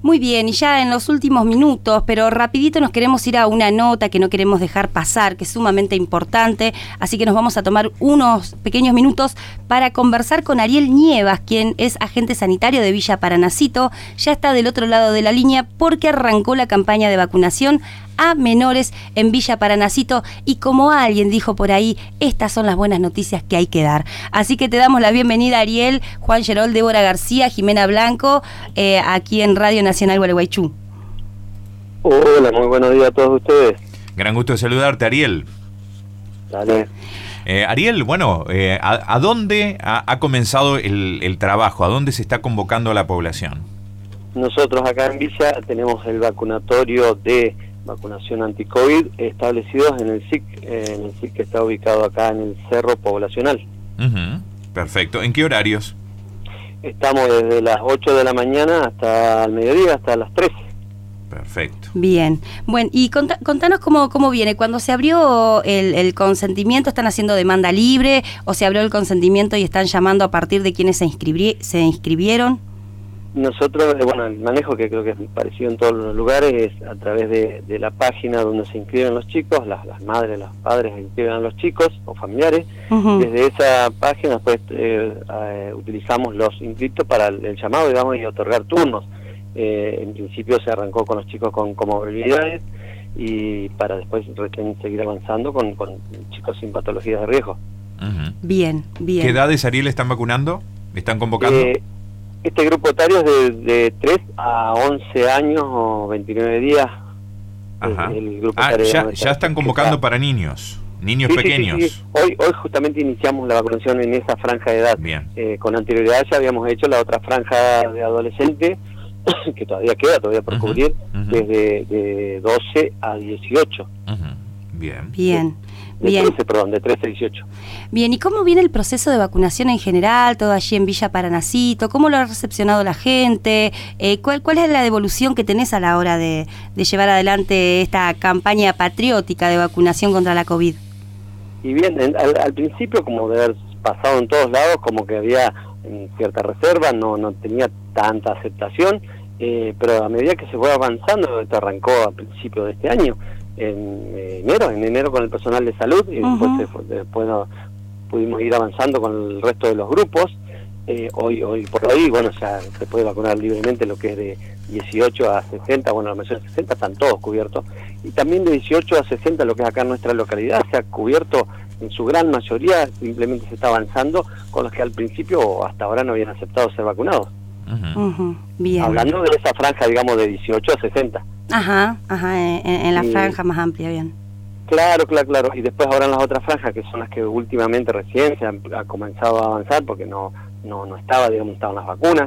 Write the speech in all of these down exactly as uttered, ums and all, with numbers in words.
Muy bien, y ya en los últimos minutos, pero rapidito nos queremos ir a una nota que no queremos dejar pasar, que es sumamente importante, así que nos vamos a tomar unos pequeños minutos para conversar con Ariel Nievas, quien es agente sanitario de Villa Paranacito. Ya está del otro lado de la línea porque arrancó la campaña de vacunación a menores en Villa Paranacito y como alguien dijo por ahí, estas son las buenas noticias que hay que dar. Así que te damos la bienvenida, Ariel, Juan Gerol, Débora García, Jimena Blanco, eh, aquí en Radio Nacional Gualeguaychú. Hola, muy buenos días a todos ustedes. Gran gusto de saludarte, Ariel. Dale. Eh, Ariel, bueno, eh, ¿a, a dónde ha, ha comenzado el, el trabajo? ¿A dónde se está convocando a la población? Nosotros acá en Villa tenemos el vacunatorio de vacunación anti-COVID establecidos en el S I C, eh, en el S I C que está ubicado acá en el Cerro Poblacional. Uh-huh. Perfecto. ¿En qué horarios? Estamos desde las ocho de la mañana hasta el mediodía, hasta las trece. Perfecto. Bien. Bueno, y cont contanos cómo, cómo viene. Cuando se abrió el, el consentimiento, ¿están haciendo demanda libre o se abrió el consentimiento y están llamando a partir de quienes se, inscribí se inscribieron? Nosotros, bueno, el manejo que creo que es parecido en todos los lugares es a través de, de la página donde se inscriben los chicos, las, las madres, los padres inscriben a los chicos o familiares. Uh-huh. Desde esa página después eh, eh, utilizamos los inscritos para el, el llamado, digamos, y otorgar turnos. Eh, en principio se arrancó con los chicos con comorbilidades y para después recién seguir avanzando con, con chicos sin patologías de riesgo. Uh-huh. Bien, bien. ¿Qué edades, Ariel, están vacunando? ¿Están convocando? Eh, Este grupo etario es de, de tres a once años o veintinueve días. Ajá. El, el grupo ah, ya, de ya están convocando para niños, niños sí, pequeños. Sí, sí, sí. Hoy, hoy justamente iniciamos la vacunación en esa franja de edad. Bien. Eh, con anterioridad ya habíamos hecho la otra franja de adolescente, que todavía queda, todavía por uh-huh. cubrir, uh-huh. desde de doce a dieciocho. Uh-huh. Bien. Bien. De Bien. trece, perdón, de trece a dieciocho. Bien, ¿y cómo viene el proceso de vacunación en general, todo allí en Villa Paranacito? ¿Cómo lo ha recepcionado la gente? Eh, ¿cuál, ¿Cuál es la devolución que tenés a la hora de, de llevar adelante esta campaña patriótica de vacunación contra la COVID? Y bien, en, al, al principio, como de haber pasado en todos lados, como que había en cierta reserva, no, no tenía tanta aceptación, eh, pero a medida que se fue avanzando, esto arrancó a principios de este año, en enero, en enero con el personal de salud y uh-huh. después, después no, pudimos ir avanzando con el resto de los grupos. Eh, hoy hoy por hoy, bueno, ya se puede vacunar libremente lo que es de dieciocho a sesenta, bueno, los mayores de sesenta están todos cubiertos, y también de dieciocho a sesenta, lo que es acá en nuestra localidad, se ha cubierto en su gran mayoría, simplemente se está avanzando con los que al principio o hasta ahora no habían aceptado ser vacunados. Uh-huh. Uh-huh. Bien. Hablando de esa franja, digamos, de dieciocho a sesenta. Ajá, ajá, en, en la franja y, más amplia, bien. Claro, claro, claro. Y después ahora en las otras franjas, que son las que últimamente recién se han, ha comenzado a avanzar, porque no no no estaba, digamos, estaban las vacunas.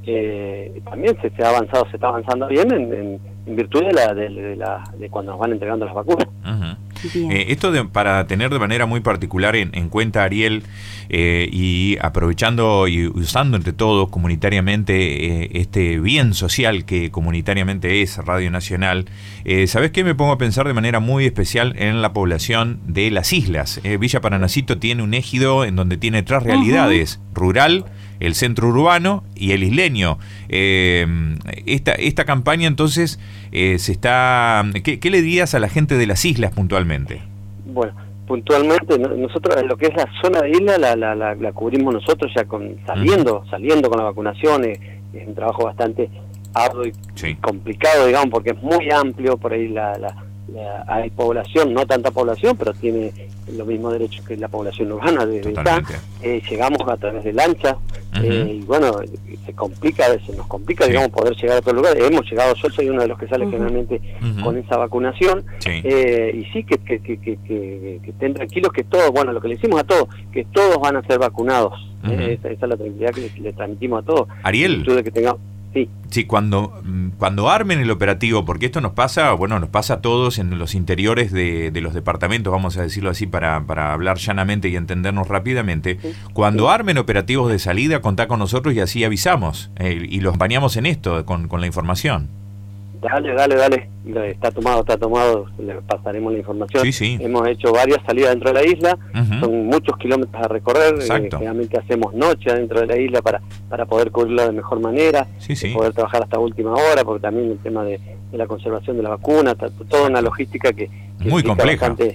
Eh, también se, se ha avanzado, se está avanzando bien en, en, en virtud de la, de, de la de cuando nos van entregando las vacunas. Uh-huh. Eh, esto de, para tener de manera muy particular en, en cuenta, Ariel, eh, y aprovechando y usando entre todos comunitariamente eh, este bien social que comunitariamente es Radio Nacional, eh, ¿sabés qué? Me pongo a pensar de manera muy especial en la población de las islas. Eh, Villa Paranacito tiene un ejido en donde tiene tres realidades, uh-huh. rural, el centro urbano y el isleño. Eh, esta, esta campaña entonces eh, se está... ¿qué, ¿Qué le dirías a la gente de las islas puntualmente? Bueno, puntualmente nosotros lo que es la zona de isla la, la, la, la cubrimos nosotros ya con saliendo, uh-huh. saliendo con la vacunación. Es, es un trabajo bastante arduo y sí. complicado, digamos, porque es muy amplio. Por ahí la, la, la hay población, no tanta población, pero tiene los mismos derechos que la población urbana desde acá. Eh, llegamos a través de lanchas. Uh-huh. eh, y bueno, se complica, a veces nos complica, sí. digamos, poder llegar a otro lugar. Hemos llegado, yo soy uno de los que sale uh-huh. generalmente uh-huh. con esa vacunación. Sí. Eh, y sí, que, que, que, que, que, que estén tranquilos que todos, bueno, lo que le decimos a todos, que todos van a ser vacunados. Uh-huh. eh, esa, esa es la tranquilidad que le, le transmitimos a todos. Ariel. De que tengamos, sí. Sí, cuando, cuando armen el operativo, porque esto nos pasa, bueno, nos pasa a todos en los interiores de, de los departamentos, vamos a decirlo así para, para hablar llanamente y entendernos rápidamente. Sí. Cuando sí. armen operativos de salida, contá con nosotros y así avisamos eh, y los bañamos en esto con, con la información. Dale, dale, dale. Está tomado, está tomado. Le pasaremos la información. Sí, sí. Hemos hecho varias salidas dentro de la isla. Uh-huh. Son muchos kilómetros a recorrer. Eh, generalmente hacemos noche dentro de la isla para para poder cubrirla de mejor manera. Sí, sí. Poder trabajar hasta última hora, porque también el tema de, de la conservación de la vacuna, está, toda una logística que, que muy compleja. Bastante,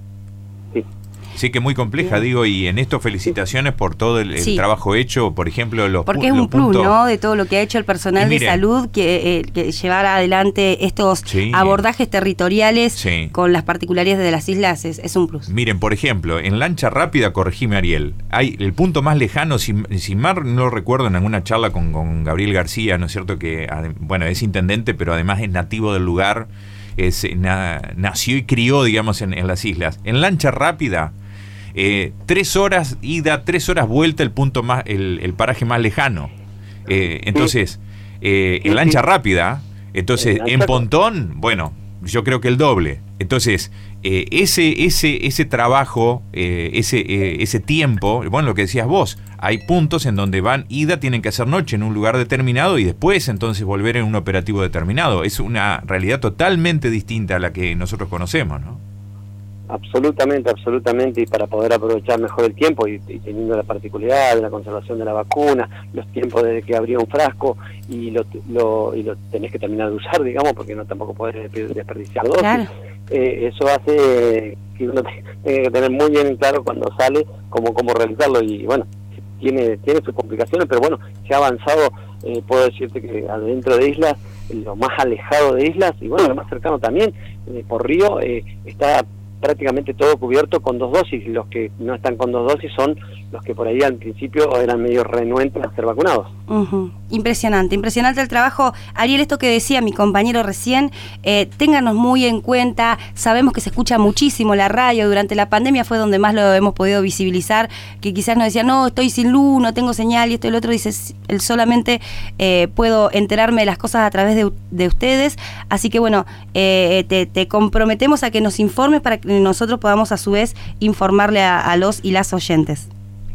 sí. Sí, que muy compleja, Bien. digo, y en esto felicitaciones sí. por todo el, el sí. trabajo hecho, por ejemplo, los Porque es un plus, puntos. ¿no?, de todo lo que ha hecho el personal miren, de salud, que, eh, que llevar adelante estos sí. abordajes territoriales sí. con las particularidades de las islas es, es un plus. Miren, por ejemplo, en lancha rápida, corregime Ariel, hay el punto más lejano, si, si mal no recuerdo en alguna charla con, con Gabriel García, ¿no es cierto?, que, bueno, es intendente, pero además es nativo del lugar, es, na, nació y crió, digamos, en, en las islas. En lancha rápida, Eh, tres horas ida, tres horas vuelta, el punto más, el, el paraje más lejano. Eh, entonces, eh, en lancha rápida, entonces en pontón, bueno, yo creo que el doble. Entonces, eh, ese, ese, ese trabajo, eh, ese, eh, ese tiempo, bueno, lo que decías vos, hay puntos en donde van ida, tienen que hacer noche en un lugar determinado y después entonces volver en un operativo determinado. Es una realidad totalmente distinta a la que nosotros conocemos, ¿no? Absolutamente, absolutamente, y para poder aprovechar mejor el tiempo y, y teniendo la particularidad de la conservación de la vacuna, los tiempos desde que abría un frasco y lo, lo, y lo tenés que terminar de usar, digamos, porque no tampoco podés desperdiciar dosis. Claro. Eh, eso hace que uno tenga que tener muy bien claro cuando sale cómo, cómo realizarlo, y bueno, tiene, tiene sus complicaciones, pero bueno, se ha avanzado, eh, puedo decirte que adentro de islas, lo más alejado de islas, y bueno, lo más cercano también, eh, por río, eh, está prácticamente todo cubierto con dos dosis, y los que no están con dos dosis son los que por ahí al principio eran medio renuentes a ser vacunados. Uh-huh. Impresionante, impresionante el trabajo. Ariel, esto que decía mi compañero recién, eh, ténganos muy en cuenta, sabemos que se escucha muchísimo la radio, durante la pandemia fue donde más lo hemos podido visibilizar, que quizás nos decían, no, estoy sin luz, no tengo señal, y esto y el otro, dice, él solamente eh, puedo enterarme de las cosas a través de, de ustedes, así que bueno, eh, te, te comprometemos a que nos informes para que nosotros podamos a su vez informarle a, a los y las oyentes.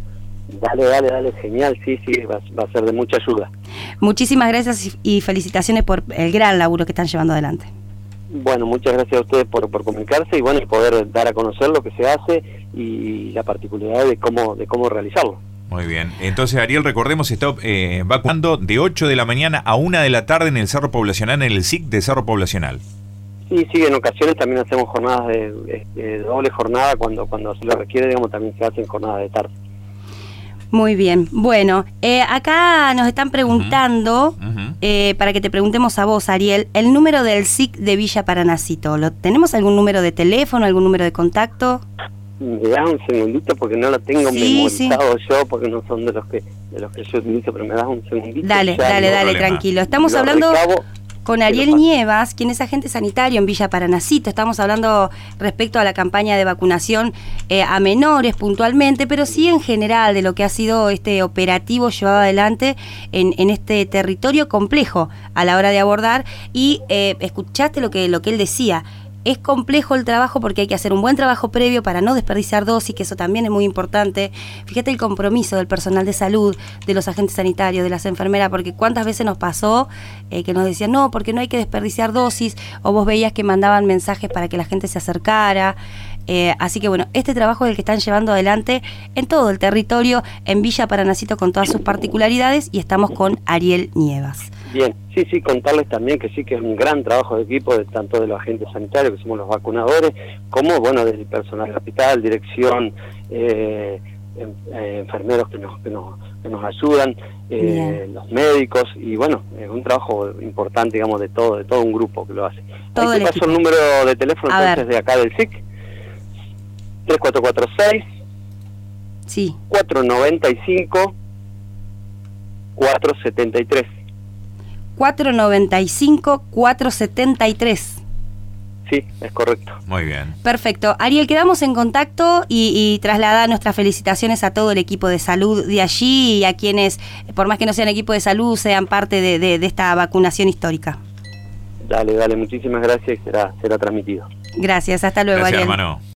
Dale, dale, dale, genial, sí, sí, va, va a ser de mucha ayuda. Muchísimas gracias y felicitaciones por el gran laburo que están llevando adelante. Bueno, muchas gracias a ustedes por, por comunicarse y bueno, y poder dar a conocer lo que se hace y la particularidad de cómo, de cómo realizarlo. Muy bien, entonces Ariel, recordemos, está eh, vacunando de ocho de la mañana a una de la tarde en el Cerro Poblacional, en el S I C de Cerro Poblacional. Sí, sí, en ocasiones también hacemos jornadas de, de, de doble jornada, cuando cuando se lo requiere, digamos, también se hacen jornadas de tarde. Muy bien, bueno, eh, acá nos están preguntando, uh-huh. Uh-huh. Eh, para que te preguntemos a vos, Ariel, el número del S I C de Villa Paranacito. ¿Lo, ¿Tenemos algún número de teléfono, algún número de contacto? Me das un segundito porque no lo tengo sí, memorizado sí. yo, porque no son de los que de los que yo utilizo, pero me das un segundito. Dale, dale, dale, problema. Tranquilo. Estamos lo hablando... Recabo. Con Ariel Nievas, quien es agente sanitario en Villa Paranacito. Estamos hablando respecto a la campaña de vacunación eh, a menores puntualmente, pero sí en general de lo que ha sido este operativo llevado adelante en, en este territorio complejo a la hora de abordar. Y eh, escuchaste lo que, lo que él decía. Es complejo el trabajo porque hay que hacer un buen trabajo previo para no desperdiciar dosis, que eso también es muy importante. Fíjate el compromiso del personal de salud, de los agentes sanitarios, de las enfermeras, porque cuántas veces nos pasó eh, que nos decían, no, porque no hay que desperdiciar dosis, o vos veías que mandaban mensajes para que la gente se acercara. Eh, así que bueno, este trabajo es el que están llevando adelante en todo el territorio, en Villa Paranacito, con todas sus particularidades, y estamos con Ariel Nievas. Bien, sí, sí, contarles también que sí que es un gran trabajo de equipo, de tanto de los agentes sanitarios, que somos los vacunadores, como, bueno, del personal hospital, dirección, eh, eh, enfermeros que nos, que nos, que nos ayudan, eh, los médicos, y bueno, es un trabajo importante, digamos, de todo, de todo un grupo que lo hace. Todo Ahí te paso el número de teléfono A entonces ver. de acá del S I C, tres cuatro cuatro seis, sí. cuatro nueve cinco, cuatro siete tres. cuatro nueve cinco, cuatro siete tres. Sí, es correcto. Muy bien. Perfecto. Ariel, quedamos en contacto y, y traslada nuestras felicitaciones a todo el equipo de salud de allí y a quienes, por más que no sean equipo de salud, sean parte de, de, de esta vacunación histórica. Dale, dale, muchísimas gracias y será, será transmitido. Gracias, hasta luego, Gracias, Ariel. Hermano.